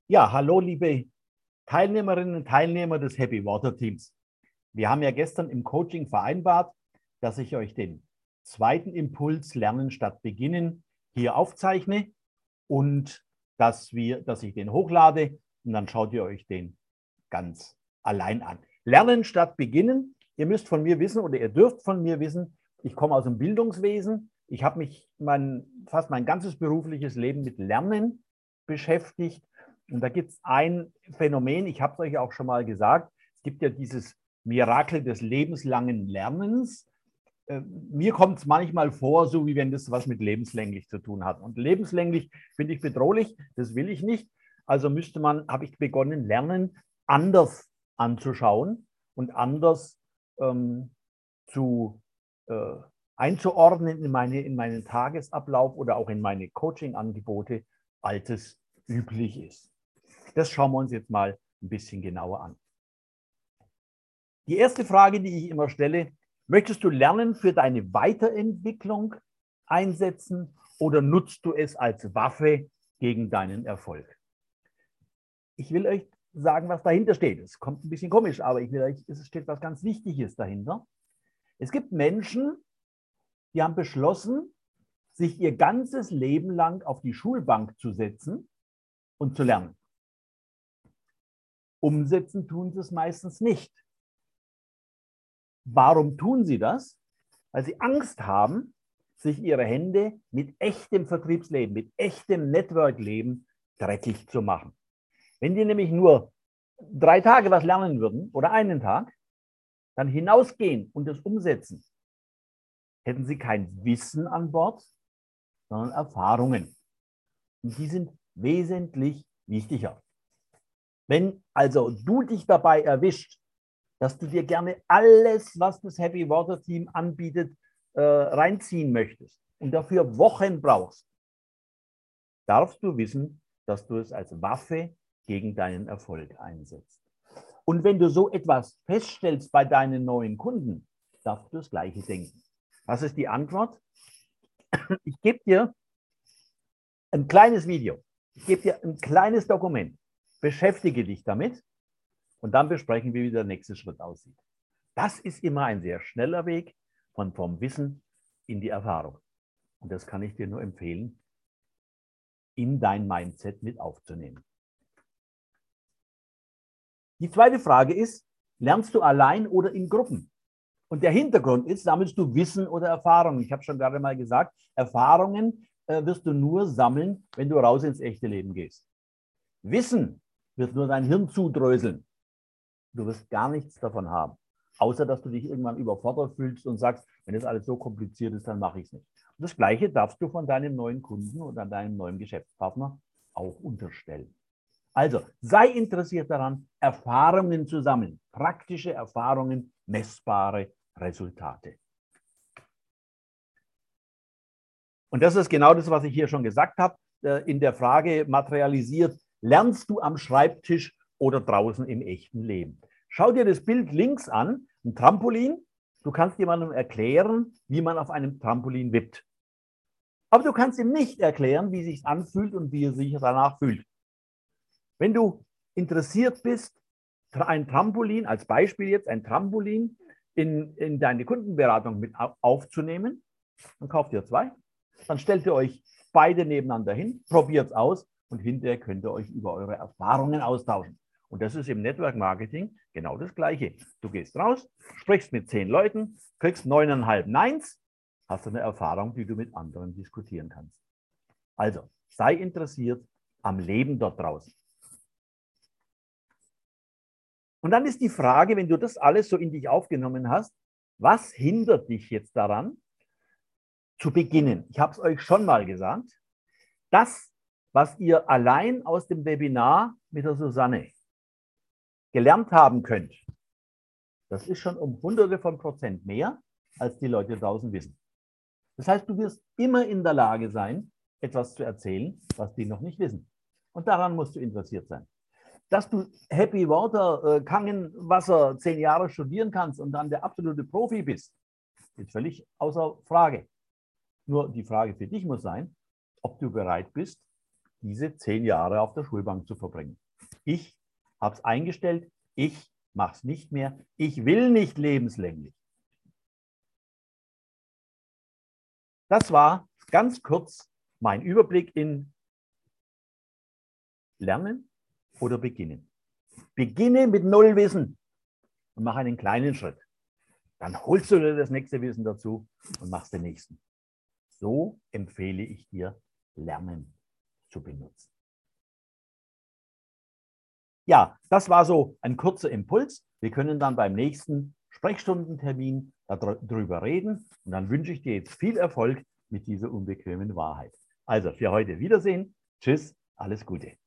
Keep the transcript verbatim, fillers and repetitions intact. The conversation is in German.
Ja, hallo liebe Teilnehmerinnen und Teilnehmer des Happy Water Teams. Wir haben ja gestern im Coaching vereinbart, dass ich euch den zweiten Impuls Lernen statt Beginnen hier aufzeichne und dass, wir, dass ich den hochlade und dann schaut ihr euch den ganz allein an. Lernen statt Beginnen. Ihr müsst von mir wissen oder ihr dürft von mir wissen, ich komme aus dem Bildungswesen. Ich habe mich mein, fast mein ganzes berufliches Leben mit Lernen beschäftigt. Und da gibt es ein Phänomen, ich habe es euch auch schon mal gesagt, es gibt ja dieses Mirakel des lebenslangen Lernens. Äh, mir kommt es manchmal vor, so wie wenn das was mit lebenslänglich zu tun hat. Und lebenslänglich finde ich bedrohlich, das will ich nicht. Also müsste man, habe ich begonnen, Lernen anders anzuschauen und anders ähm, zu äh, einzuordnen in, meine, in meinen Tagesablauf oder auch in meine Coaching-Angebote, als es üblich ist. Das schauen wir uns jetzt mal ein bisschen genauer an. Die erste Frage, die ich immer stelle: Möchtest du Lernen für deine Weiterentwicklung einsetzen oder nutzt du es als Waffe gegen deinen Erfolg? Ich will euch sagen, was dahinter steht. Es kommt ein bisschen komisch, aber ich will euch, es steht was ganz Wichtiges dahinter. Es gibt Menschen, die haben beschlossen, sich ihr ganzes Leben lang auf die Schulbank zu setzen und zu lernen. Umsetzen tun sie es meistens nicht. Warum tun sie das? Weil sie Angst haben, sich ihre Hände mit echtem Vertriebsleben, mit echtem Network-Leben dreckig zu machen. Wenn die nämlich nur drei Tage was lernen würden oder einen Tag, dann hinausgehen und das umsetzen, hätten sie kein Wissen an Bord, sondern Erfahrungen. Und die sind wesentlich wichtiger. Wenn also du dich dabei erwischt, dass du dir gerne alles, was das Happy Water Team anbietet, äh, reinziehen möchtest und dafür Wochen brauchst, darfst du wissen, dass du es als Waffe gegen deinen Erfolg einsetzt. Und wenn du so etwas feststellst bei deinen neuen Kunden, darfst du das Gleiche denken. Was ist die Antwort? Ich gebe dir ein kleines Video. Ich gebe dir ein kleines Dokument. Beschäftige dich damit und dann besprechen wir, wie der nächste Schritt aussieht. Das ist immer ein sehr schneller Weg von vom Wissen in die Erfahrung. Und das kann ich dir nur empfehlen, in dein Mindset mit aufzunehmen. Die zweite Frage ist: Lernst du allein oder in Gruppen? Und der Hintergrund ist: Sammelst du Wissen oder Erfahrungen? Ich habe schon gerade mal gesagt, Erfahrungen äh, wirst du nur sammeln, wenn du raus ins echte Leben gehst. Wissen wird nur dein Hirn zudröseln. Du wirst gar nichts davon haben, außer dass du dich irgendwann überfordert fühlst und sagst, wenn das alles so kompliziert ist, dann mache ich es nicht. Und das Gleiche darfst du von deinem neuen Kunden oder deinem neuen Geschäftspartner auch unterstellen. Also sei interessiert daran, Erfahrungen zu sammeln, praktische Erfahrungen, messbare Resultate. Und das ist genau das, was ich hier schon gesagt habe, in der Frage materialisiert: Lernst du am Schreibtisch oder draußen im echten Leben? Schau dir das Bild links an, ein Trampolin. Du kannst jemandem erklären, wie man auf einem Trampolin wippt. Aber du kannst ihm nicht erklären, wie es sich anfühlt und wie er sich danach fühlt. Wenn du interessiert bist, ein Trampolin, als Beispiel jetzt ein Trampolin, in, in deine Kundenberatung mit aufzunehmen, dann kauft ihr zwei, dann stellt ihr euch beide nebeneinander hin, probiert es aus und hinterher könnt ihr euch über eure Erfahrungen austauschen. Und das ist im Network Marketing genau das Gleiche. Du gehst raus, sprichst mit zehn Leuten, kriegst neuneinhalb Neins, hast du eine Erfahrung, die du mit anderen diskutieren kannst. Also sei interessiert am Leben dort draußen. Und dann ist die Frage, wenn du das alles so in dich aufgenommen hast, was hindert dich jetzt daran, zu beginnen? Ich habe es euch schon mal gesagt. Das, was ihr allein aus dem Webinar mit der Susanne gelernt haben könnt, das ist schon um Hunderte von Prozent mehr, als die Leute draußen wissen. Das heißt, du wirst immer in der Lage sein, etwas zu erzählen, was die noch nicht wissen. Und daran musst du interessiert sein. Dass du Happy Water, äh, Kangenwasser zehn Jahre studieren kannst und dann der absolute Profi bist, ist völlig außer Frage. Nur die Frage für dich muss sein, ob du bereit bist, diese zehn Jahre auf der Schulbank zu verbringen. Ich habe es eingestellt, ich mache es nicht mehr, ich will nicht lebenslänglich. Das war ganz kurz mein Überblick in Lernen oder Beginnen. Beginne mit null Wissen und mach einen kleinen Schritt. Dann holst du dir das nächste Wissen dazu und machst den nächsten. So empfehle ich dir, Lernen zu benutzen. Ja, das war so ein kurzer Impuls. Wir können dann beim nächsten Sprechstundentermin darüber reden. Und dann wünsche ich dir jetzt viel Erfolg mit dieser unbequemen Wahrheit. Also für heute Wiedersehen. Tschüss, alles Gute.